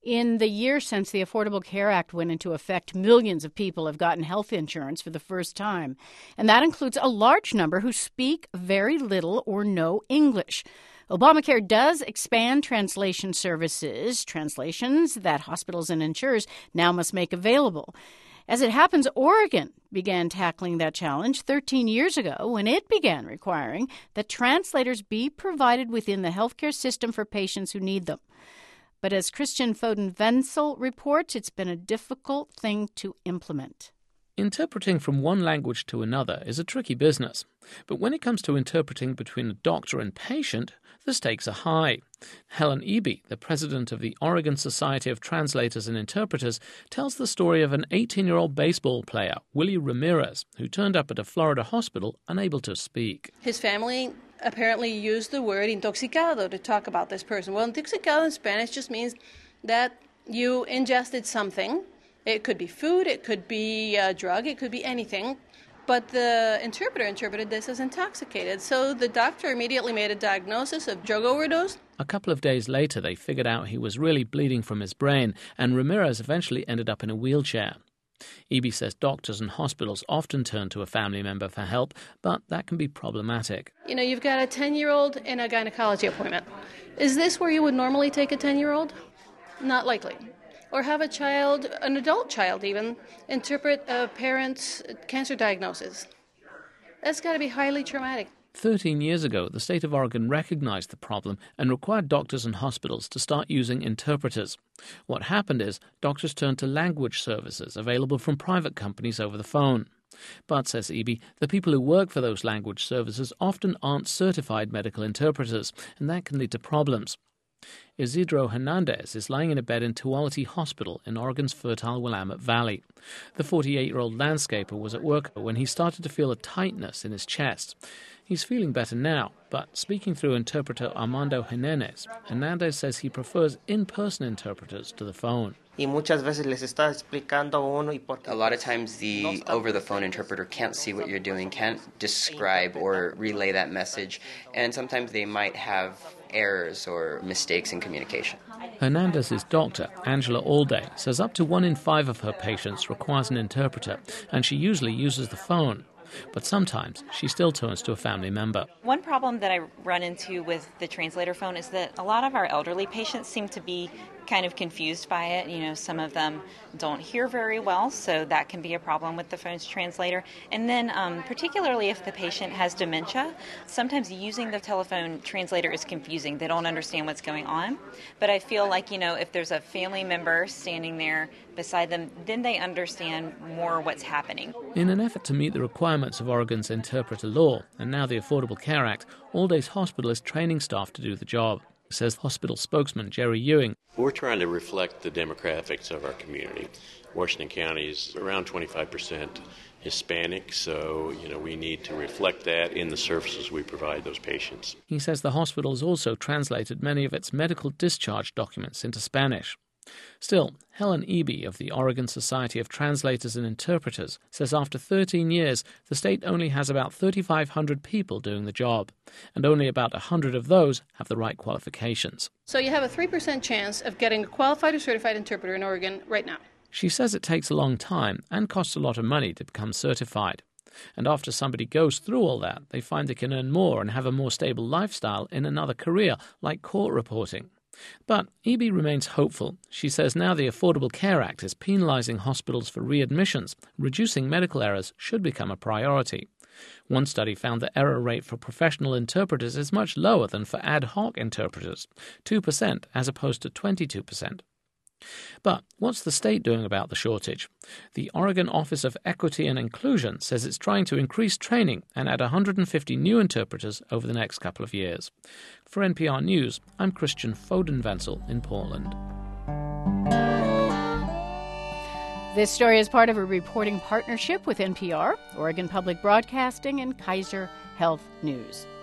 In the year since the Affordable Care Act went into effect, millions of people have gotten health insurance for the first time. And that includes a large number who speak very little or no English. Obamacare does expand translation services, translations that hospitals and insurers now must make available. As it happens, Oregon began tackling that challenge 13 years ago when it began requiring that translators be provided within the healthcare system for patients who need them. But as Christian Foden-Wenzel reports, it's been a difficult thing to implement. Interpreting from one language to another is a tricky business. But when it comes to interpreting between a doctor and patient, the stakes are high. Helen Eby, the president of the Oregon Society of Translators and Interpreters, tells the story of an 18-year-old baseball player, Willie Ramirez, who turned up at a Florida hospital unable to speak. His family apparently used the word intoxicado to talk about this person. Well, intoxicado in Spanish just means that you ingested something. It could be food, it could be a drug, it could be anything. But the interpreter interpreted this as intoxicated. So the doctor immediately made a diagnosis of drug overdose. A couple of days later, they figured out he was really bleeding from his brain, and Ramirez eventually ended up in a wheelchair. Eby says doctors and hospitals often turn to a family member for help, but that can be problematic. You know, you've got a 10-year-old in a gynecology appointment. Is this where you would normally take a 10-year-old? Not likely. Or have a child, an adult child even, interpret a parent's cancer diagnosis. That's got to be highly traumatic. 13 years ago, the state of Oregon recognized the problem and required doctors and hospitals to start using interpreters. What happened is doctors turned to language services available from private companies over the phone. But, says Eby, the people who work for those language services often aren't certified medical interpreters, and that can lead to problems. Isidro Hernandez is lying in a bed in Tuolumne Hospital in Oregon's fertile Willamette Valley. The 48-year-old landscaper was at work when he started to feel a tightness in his chest. He's feeling better now, but speaking through interpreter Armando Jimenez, Hernandez says he prefers in-person interpreters to the phone. A lot of times the over-the-phone interpreter can't see what you're doing, can't describe or relay that message, and sometimes they might have errors or mistakes in communication. Hernandez's doctor, Angela Alday, says up to 1 in 5 of her patients requires an interpreter, and she usually uses the phone. But sometimes she still turns to a family member. One problem that I run into with the translator phone is that a lot of our elderly patients seem to be kind of confused by it. You know, some of them don't hear very well, so that can be a problem with the phone's translator. And then particularly if the patient has dementia, sometimes using the telephone translator is confusing. They don't understand what's going on. But I feel like, you know, if there's a family member standing there beside them, then they understand more what's happening. In an effort to meet the requirements of Oregon's interpreter law, and now the Affordable Care Act, Alday's hospital is training staff to do the job, says hospital spokesman Jerry Ewing. We're trying to reflect the demographics of our community. Washington County is around 25% Hispanic, so we need to reflect that in the services we provide those patients. He says the hospital has also translated many of its medical discharge documents into Spanish. Still, Helen Eby of the Oregon Society of Translators and Interpreters says after 13 years, the state only has about 3,500 people doing the job, and only about 100 of those have the right qualifications. So you have a 3% chance of getting a qualified or certified interpreter in Oregon right now. She says it takes a long time and costs a lot of money to become certified. And after somebody goes through all that, they find they can earn more and have a more stable lifestyle in another career, like court reporting. But Eby remains hopeful. She says now the Affordable Care Act is penalising hospitals for readmissions. Reducing medical errors should become a priority. One study found the error rate for professional interpreters is much lower than for ad hoc interpreters, 2% as opposed to 22%. But what's the state doing about the shortage? The Oregon Office of Equity and Inclusion says it's trying to increase training and add 150 new interpreters over the next couple of years. For NPR News, I'm Christian Foden-Wenzel in Portland. This story is part of a reporting partnership with NPR, Oregon Public Broadcasting, and Kaiser Health News.